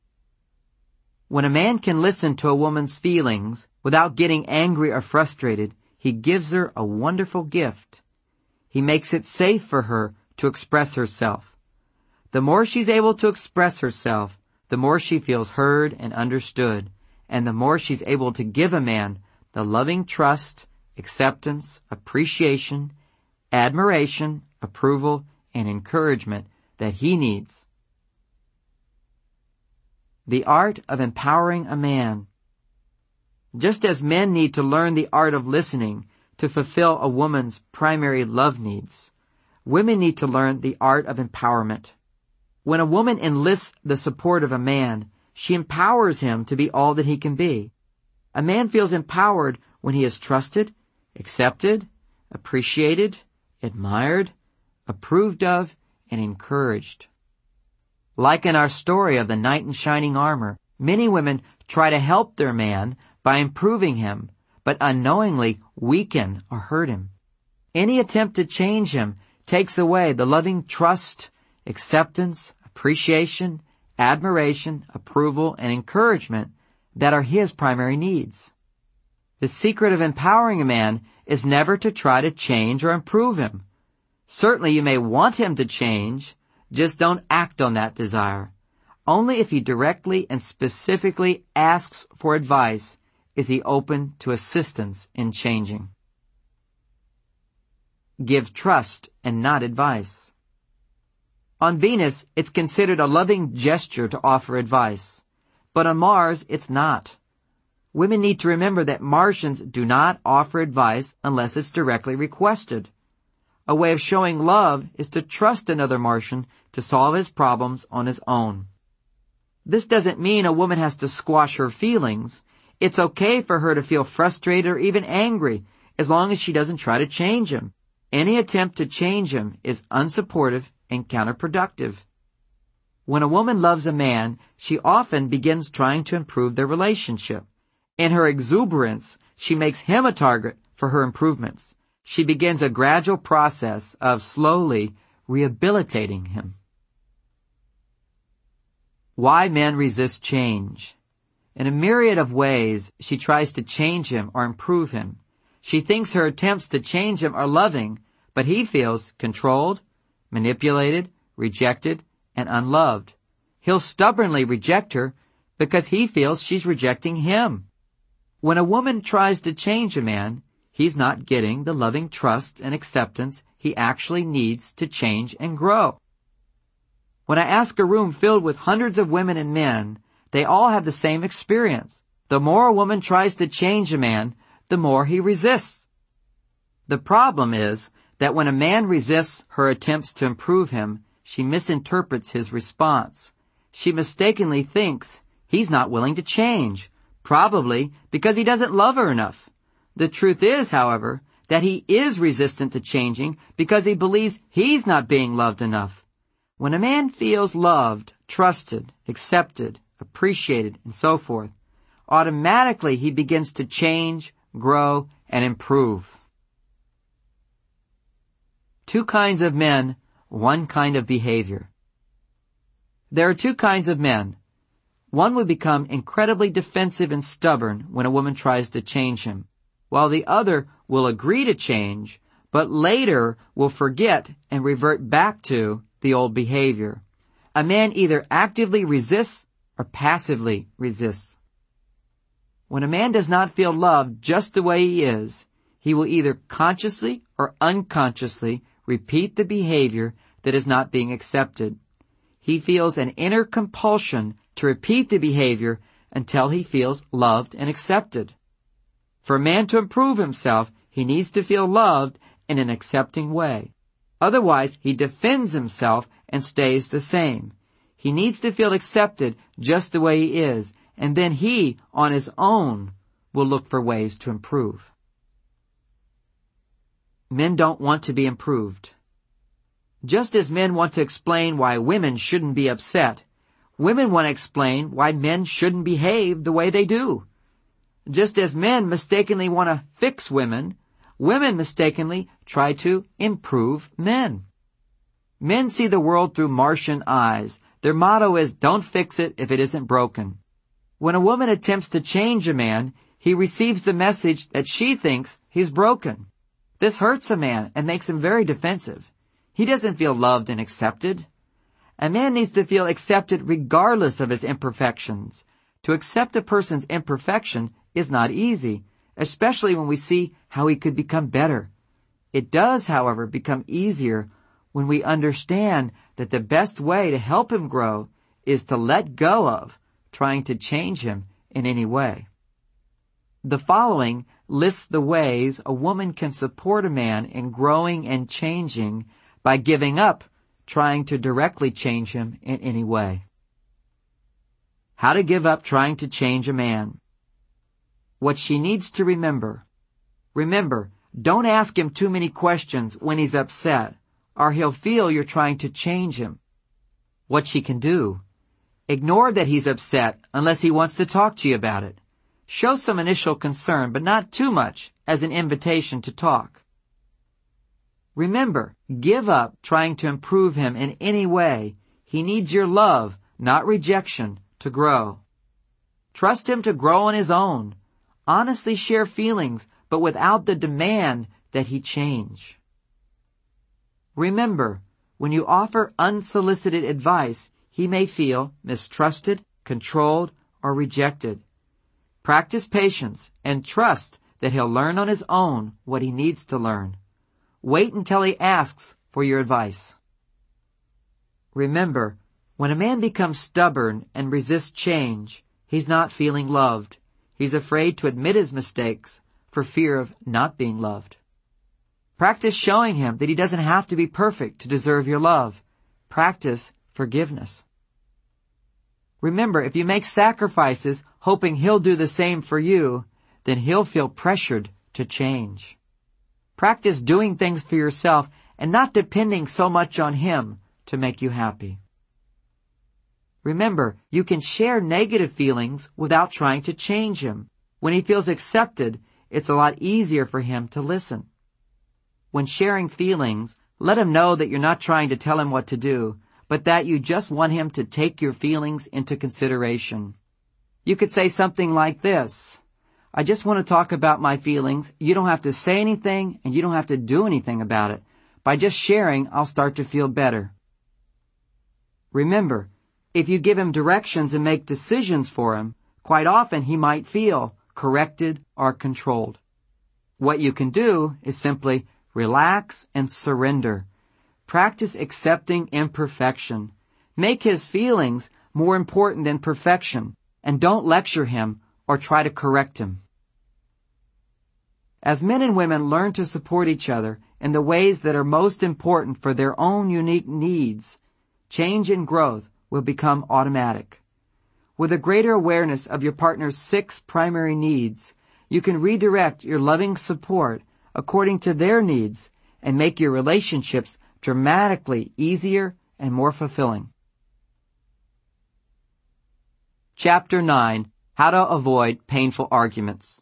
When a man can listen to a woman's feelings without getting angry or frustrated, he gives her a wonderful gift. He makes it safe for her to express herself. The more she's able to express herself, the more she feels heard and understood, and the more she's able to give a man the loving trust, acceptance, appreciation, admiration, approval, and encouragement that he needs. The art of empowering a man. Just as men need to learn the art of listening to fulfill a woman's primary love needs, women need to learn the art of empowerment. When a woman enlists the support of a man, she empowers him to be all that he can be. A man feels empowered when he is trusted, accepted, appreciated, admired, approved of, and encouraged. Like in our story of the knight in shining armor, many women try to help their man by improving him, but unknowingly weaken or hurt him. Any attempt to change him takes away the loving trust, acceptance, appreciation, admiration, approval, and encouragement that are his primary needs. The secret of empowering a man is never to try to change or improve him. Certainly you may want him to change, just don't act on that desire. Only if he directly and specifically asks for advice is he open to assistance in changing. Give trust and not advice. On Venus, it's considered a loving gesture to offer advice, but on Mars, it's not. Women need to remember that Martians do not offer advice unless it's directly requested. A way of showing love is to trust another Martian to solve his problems on his own. This doesn't mean a woman has to squash her feelings. It's okay for her to feel frustrated or even angry, as long as she doesn't try to change him. Any attempt to change him is unsupportive and counterproductive. When a woman loves a man, she often begins trying to improve their relationship. In her exuberance, she makes him a target for her improvements. She begins a gradual process of slowly rehabilitating him. Why men resist change. In a myriad of ways, she tries to change him or improve him. She thinks her attempts to change him are loving, but he feels controlled, manipulated, rejected, and unloved. He'll stubbornly reject her because he feels she's rejecting him. When a woman tries to change a man, he's not getting the loving trust and acceptance he actually needs to change and grow. When I ask a room filled with hundreds of women and men, they all have the same experience. The more a woman tries to change a man, the more he resists. The problem is that when a man resists her attempts to improve him, she misinterprets his response. She mistakenly thinks he's not willing to change, probably because he doesn't love her enough. The truth is, however, that he is resistant to changing because he believes he's not being loved enough. When a man feels loved, trusted, accepted, appreciated, and so forth, automatically he begins to change, grow, and improve. Two kinds of men, one kind of behavior. There are two kinds of men. One would become incredibly defensive and stubborn when a woman tries to change him, while the other will agree to change, but later will forget and revert back to the old behavior. A man either actively resists or passively resists. When a man does not feel loved just the way he is, he will either consciously or unconsciously repeat the behavior that is not being accepted. He feels an inner compulsion to repeat the behavior until he feels loved and accepted. For a man to improve himself, he needs to feel loved in an accepting way. Otherwise, he defends himself and stays the same. He needs to feel accepted just the way he is, and then he, on his own, will look for ways to improve. Men don't want to be improved. Just as men want to explain why women shouldn't be upset, women want to explain why men shouldn't behave the way they do. Just as men mistakenly want to fix women, women mistakenly try to improve men. Men see the world through Martian eyes. Their motto is, don't fix it if it isn't broken. When a woman attempts to change a man, he receives the message that she thinks he's broken. This hurts a man and makes him very defensive. He doesn't feel loved and accepted. A man needs to feel accepted regardless of his imperfections. To accept a person's imperfection is not easy, especially when we see how he could become better. It does, however, become easier when we understand that the best way to help him grow is to let go of trying to change him in any way. The following lists the ways a woman can support a man in growing and changing by giving up trying to directly change him in any way. How to give up trying to change a man. What she needs to remember. Remember, don't ask him too many questions when he's upset, or he'll feel you're trying to change him. What she can do. Ignore that he's upset unless he wants to talk to you about it. Show some initial concern, but not too much, as an invitation to talk. Remember, give up trying to improve him in any way. He needs your love, not rejection, to grow. Trust him to grow on his own. Honestly share feelings, but without the demand that he change. Remember, when you offer unsolicited advice, he may feel mistrusted, controlled, or rejected. Practice patience and trust that he'll learn on his own what he needs to learn. Wait until he asks for your advice. Remember, when a man becomes stubborn and resists change, he's not feeling loved. He's afraid to admit his mistakes for fear of not being loved. Practice showing him that he doesn't have to be perfect to deserve your love. Practice forgiveness. Remember, if you make sacrifices hoping he'll do the same for you, then he'll feel pressured to change. Practice doing things for yourself and not depending so much on him to make you happy. Remember, you can share negative feelings without trying to change him. When he feels accepted, it's a lot easier for him to listen. When sharing feelings, let him know that you're not trying to tell him what to do, but that you just want him to take your feelings into consideration. You could say something like this: I just want to talk about my feelings. You don't have to say anything, and you don't have to do anything about it. By just sharing, I'll start to feel better. Remember, if you give him directions and make decisions for him, quite often he might feel corrected or controlled. What you can do is simply relax and surrender. Practice accepting imperfection. Make his feelings more important than perfection, and don't lecture him or try to correct him. As men and women learn to support each other in the ways that are most important for their own unique needs, change and growth will become automatic. With a greater awareness of your partner's six primary needs, you can redirect your loving support according to their needs and make your relationships dramatically easier and more fulfilling. Chapter nine. How to avoid painful arguments.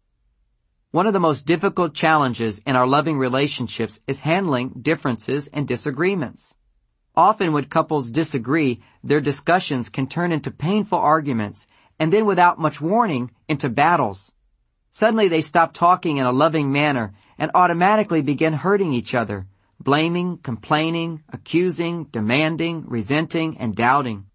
One of the most difficult challenges in our loving relationships is handling differences and disagreements. Often when couples disagree, their discussions can turn into painful arguments and then without much warning into battles. Suddenly they stop talking in a loving manner and automatically begin hurting each other, blaming, complaining, accusing, demanding, resenting, and doubting.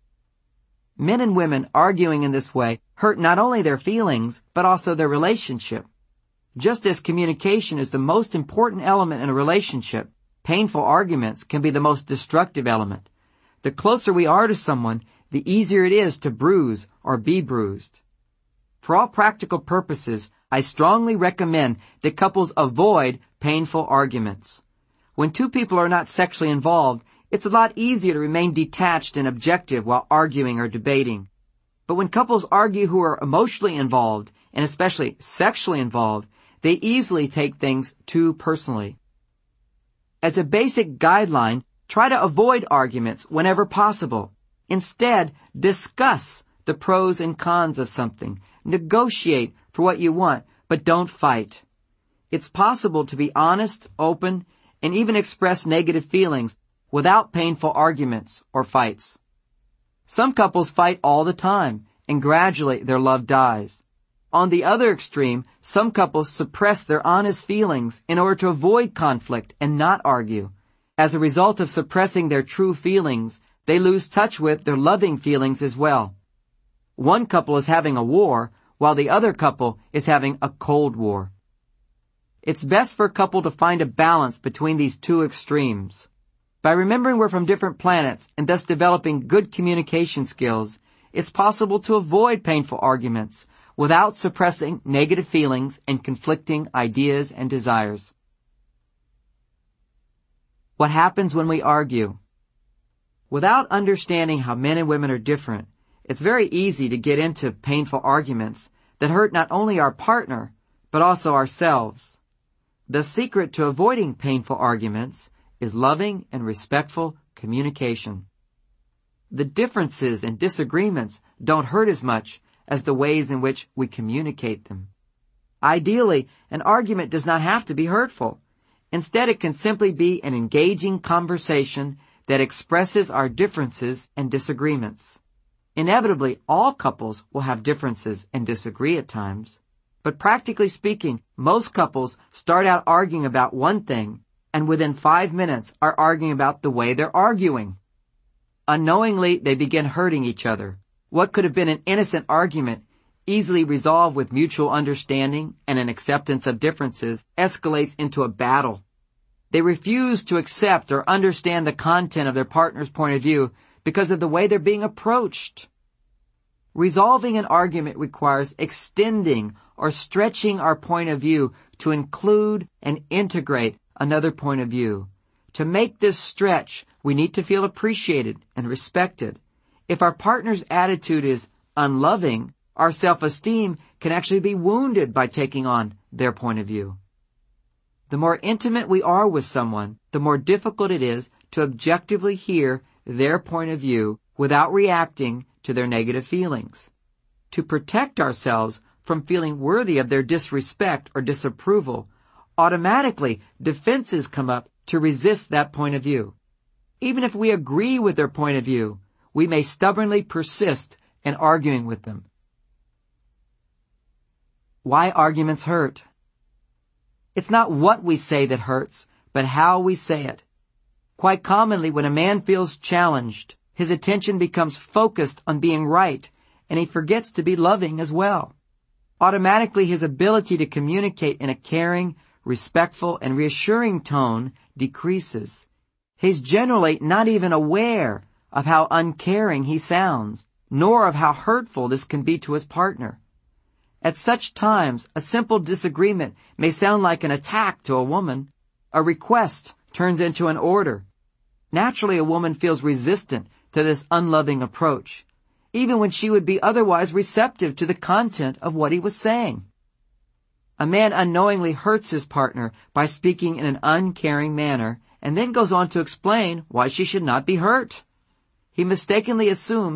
Men and women arguing in this way hurt not only their feelings, but also their relationship. Just as communication is the most important element in a relationship, painful arguments can be the most destructive element. The closer we are to someone, the easier it is to bruise or be bruised. For all practical purposes, I strongly recommend that couples avoid painful arguments. When two people are not sexually involved, it's a lot easier to remain detached and objective while arguing or debating. But when couples argue who are emotionally involved, and especially sexually involved, they easily take things too personally. As a basic guideline, try to avoid arguments whenever possible. Instead, discuss the pros and cons of something. Negotiate for what you want, but don't fight. It's possible to be honest, open, and even express negative feelings without painful arguments or fights. Some couples fight all the time, and gradually their love dies. On the other extreme, some couples suppress their honest feelings in order to avoid conflict and not argue. As a result of suppressing their true feelings, they lose touch with their loving feelings as well. One couple is having a war, while the other couple is having a cold war. It's best for a couple to find a balance between these two extremes. By remembering we're from different planets and thus developing good communication skills, it's possible to avoid painful arguments without suppressing negative feelings and conflicting ideas and desires. What happens when we argue? Without understanding how men and women are different, it's very easy to get into painful arguments that hurt not only our partner, but also ourselves. The secret to avoiding painful arguments is loving and respectful communication. The differences and disagreements don't hurt as much as the ways in which we communicate them. Ideally, an argument does not have to be hurtful. Instead, it can simply be an engaging conversation that expresses our differences and disagreements. Inevitably, all couples will have differences and disagree at times. But practically speaking, most couples start out arguing about one thing, and within five minutes are arguing about the way they're arguing. Unknowingly, they begin hurting each other. What could have been an innocent argument, easily resolved with mutual understanding and an acceptance of differences, escalates into a battle. They refuse to accept or understand the content of their partner's point of view because of the way they're being approached. Resolving an argument requires extending or stretching our point of view to include and integrate another point of view. To make this stretch, we need to feel appreciated and respected. If our partner's attitude is unloving, our self-esteem can actually be wounded by taking on their point of view. The more intimate we are with someone, the more difficult it is to objectively hear their point of view without reacting to their negative feelings. To protect ourselves from feeling worthy of their disrespect or disapproval, automatically defenses come up to resist that point of view. Even if we agree with their point of view, we may stubbornly persist in arguing with them. Why arguments hurt? It's not what we say that hurts, but how we say it. Quite commonly, when a man feels challenged, his attention becomes focused on being right, and he forgets to be loving as well. Automatically, his ability to communicate in a caring, respectful, and reassuring tone decreases. He's generally not even aware of how uncaring he sounds, nor of how hurtful this can be to his partner. At such times, a simple disagreement may sound like an attack to a woman. A request turns into an order. Naturally, a woman feels resistant to this unloving approach, even when she would be otherwise receptive to the content of what he was saying. A man unknowingly hurts his partner by speaking in an uncaring manner and then goes on to explain why she should not be hurt. He mistakenly assumes